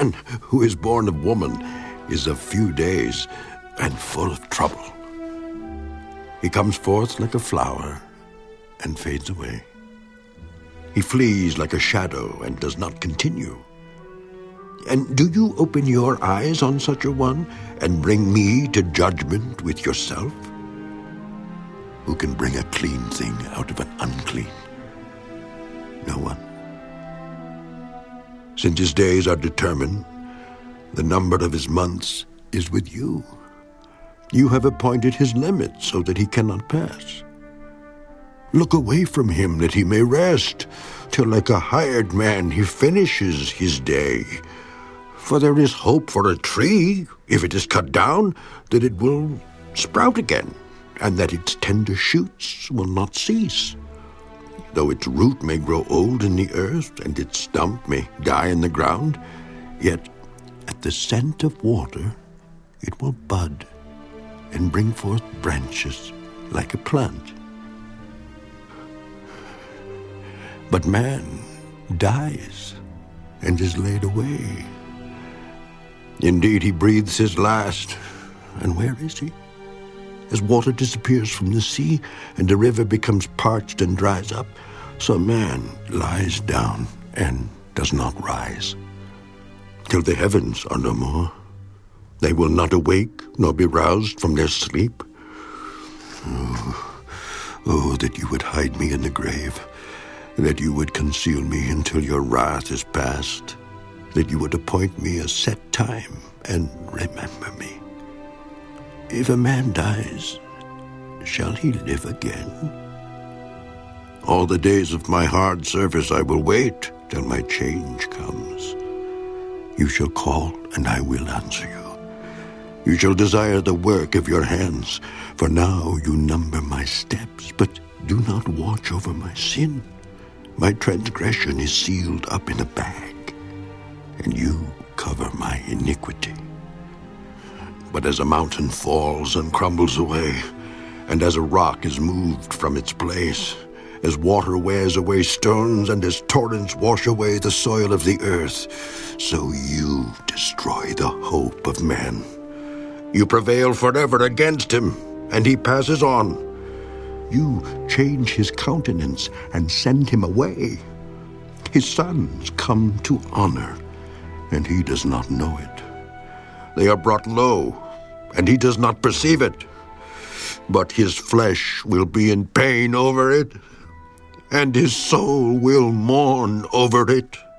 man who is born of woman is of few days and full of trouble. He comes forth like a flower and fades away. He flees like a shadow and does not continue. And do you open your eyes on such a one and bring me to judgment with yourself? Who can bring a clean thing out of an unclean? No one. Since his days are determined, the number of his months is with you. You have appointed his limit so that he cannot pass. Look away from him that he may rest, till like a hired man he finishes his day. For there is hope for a tree, if it is cut down, that it will sprout again, and that its tender shoots will not cease. Though its root may grow old in the earth, and its stump may die in the ground, yet at the scent of water it will bud and bring forth branches like a plant. But man dies and is laid away. Indeed, he breathes his last, and where is he? As water disappears from the sea, and the river becomes parched and dries up, so man lies down and does not rise. Till the heavens are no more, they will not awake nor be roused from their sleep. Oh, that you would hide me in the grave, that you would conceal me until your wrath is past, that you would appoint me a set time and remember me. If a man dies, shall he live again? All the days of my hard service I will wait till my change comes. You shall call, and I will answer you. You shall desire the work of your hands, for now you number my steps, but do not watch over my sin. My transgression is sealed up in a bag, and you cover my iniquity. But as a mountain falls and crumbles away, and as a rock is moved from its place, as water wears away stones, and as torrents wash away the soil of the earth, so you destroy the hope of man. You prevail forever against him, and he passes on. You change his countenance and send him away. His sons come to honor, and he does not know it. They are brought low, and he does not perceive it. But his flesh will be in pain over it, and his soul will mourn over it.